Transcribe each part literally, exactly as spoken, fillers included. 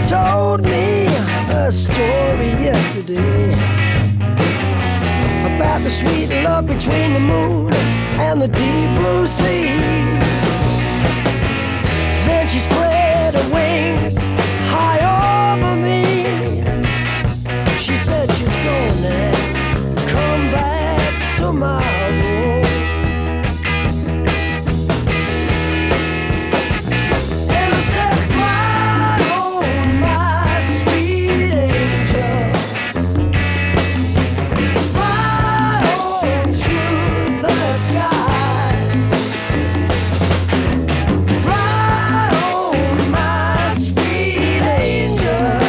told me a story yesterday about the sweet love between the moon and the deep blue sea. Then she spread her wings high over me. She said she's gonna come back tomorrow. And I said, fly on my sweet angel, fly on through the sky, fly on my sweet angel.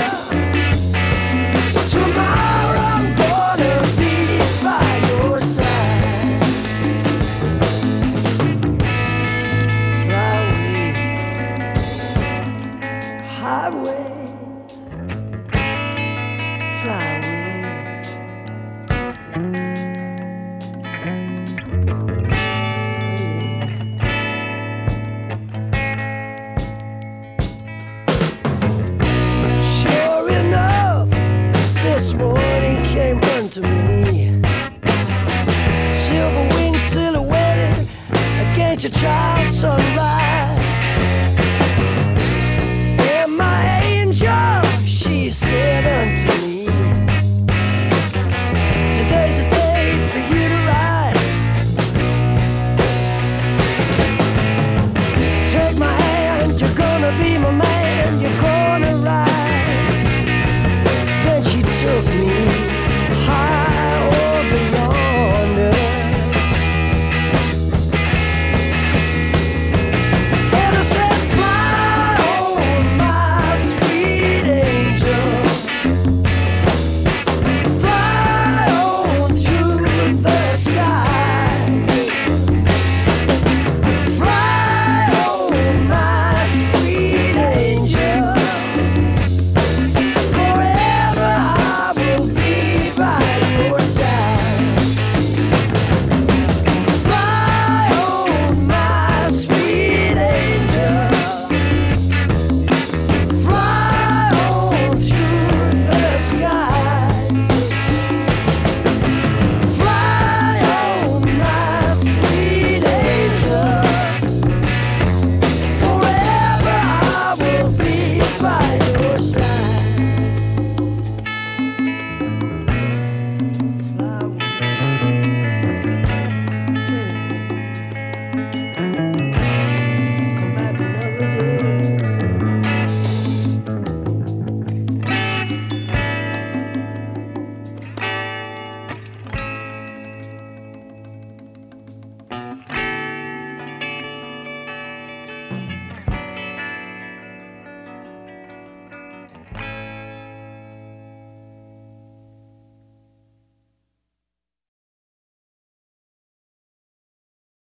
Tomorrow I'm gonna be by your side. Fly away, highway, fly away. Sure enough, this morning came unto me, silver wings silhouetted against your child's sunrise.